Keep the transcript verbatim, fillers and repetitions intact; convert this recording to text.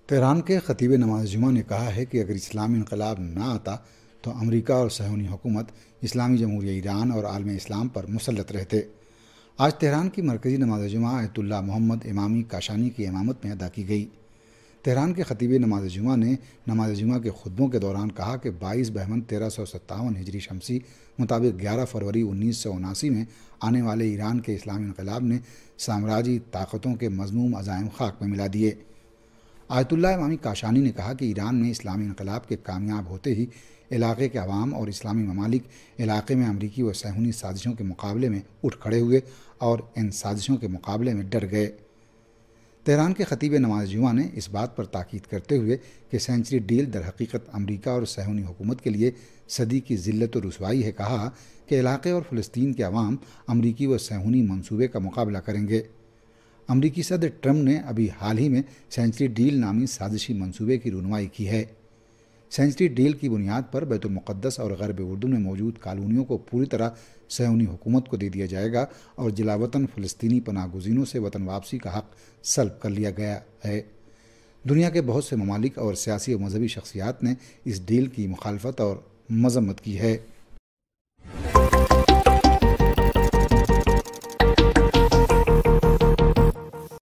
Tehran کے خطیب نماز جمعہ نے کہا ہے کہ اگر اسلامی انقلاب نہ آتا تو امریکہ اور صہیونی حکومت اسلامی جمہوریہ ایران اور عالم اسلام پر مسلط رہتے۔ آج تہران کی مرکزی نماز جمعہ آیت اللہ محمد امامی کاشانی کی امامت میں ادا کی گئی۔ تہران کے خطیب نماز جمعہ نے نماز جمعہ کے خطبوں کے دوران کہا کہ بائیس بہمن تیرہ سو ستاون ہجری شمسی مطابق گیارہ فروری انیس سو اناسی میں آنے والے ایران کے اسلامی انقلاب نے سامراجی طاقتوں کے مذموم عزائم خاک میں ملا دیے۔ آیت اللہ امامی کاشانی نے کہا کہ ایران میں اسلامی انقلاب کے کامیاب ہوتے ہی علاقے کے عوام اور اسلامی ممالک علاقے میں امریکی و صہیونی سازشوں کے مقابلے میں اٹھ کھڑے ہوئے اور ان سازشوں کے مقابلے میں ڈر گئے۔ تہران کے خطیب نماز جمعہ نے اس بات پر تاکید کرتے ہوئے کہ سینچری ڈیل در حقیقت امریکہ اور صہیونی حکومت کے لیے صدی کی ذلت و رسوائی ہے، کہا کہ علاقے اور فلسطین کے عوام امریکی و صہیونی منصوبے کا مقابلہ کریں گے۔ امریکی صدر ٹرمپ نے ابھی حال ہی میں سینچری ڈیل نامی سازشی منصوبے کی رونمائی کی ہے۔ سینچری ڈیل کی بنیاد پر بیت المقدس اور غرب اردن میں موجود کالونیوں کو پوری طرح صہیونی حکومت کو دے دیا جائے گا اور جلا وطن فلسطینی پناہ گزینوں سے وطن واپسی کا حق سلب کر لیا گیا ہے۔ دنیا کے بہت سے ممالک اور سیاسی و مذہبی شخصیات نے اس ڈیل کی مخالفت اور مذمت کی ہے۔